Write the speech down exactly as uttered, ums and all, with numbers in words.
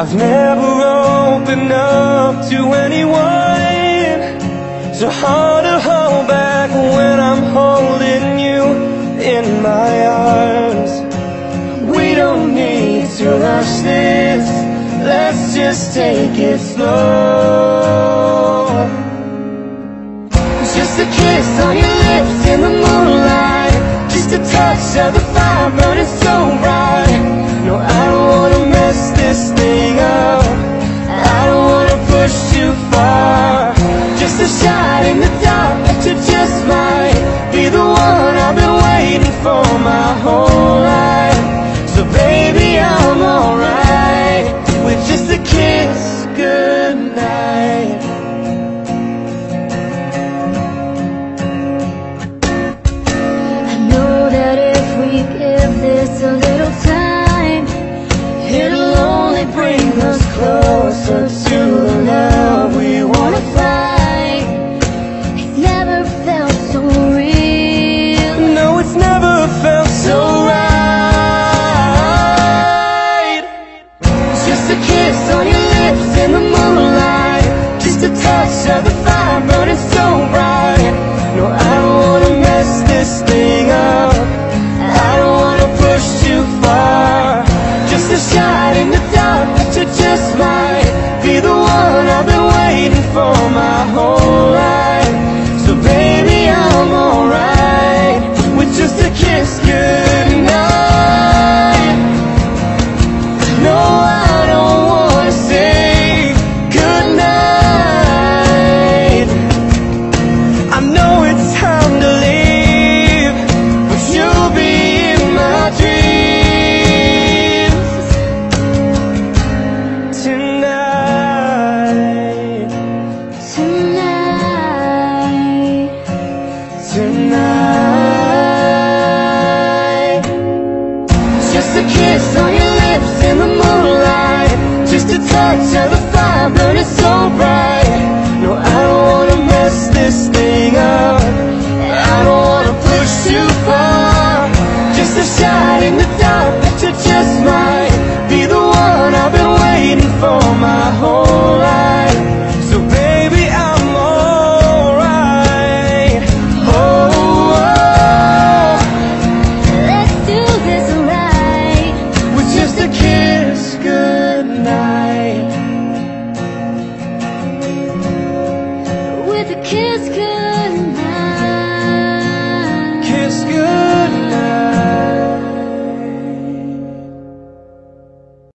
I've never opened up to anyone, so hard to hold back when I'm holding you in my arms. We don't need to rush this, let's just take it slow. Just a kiss on your lips in the moonlight, just a touch of the fire burning so bright. No, I don't wanna mess this thing up, I don't wanna push too far. Just a shot in the dark that you just might be the one I've been waiting for my whole life. So baby, I'm alright with just a kiss goodnight. I know that if we give this a little time, it'll only bring us closer to the love we wanna find. It never felt so real. No, it's never felt so right. Just a kiss on your lips in the moonlight, just a touch of the fire burning so bright. No, I don't wanna mess this thing up, I don't wanna push too far. Just a shot in the dark that you just might be the one I've been waiting for my whole life. So baby, I'm alright with just a kiss goodnight. No, I don't wanna say goodnight. I know it's time to leave, but you'll be in my dreams tonight. Tonight, Tonight. just a kiss on your lips in the moonlight, just a touch of the fire burning so bright. No, I don't wanna mess this thing up, I don't wanna push too far. just a shot in the dark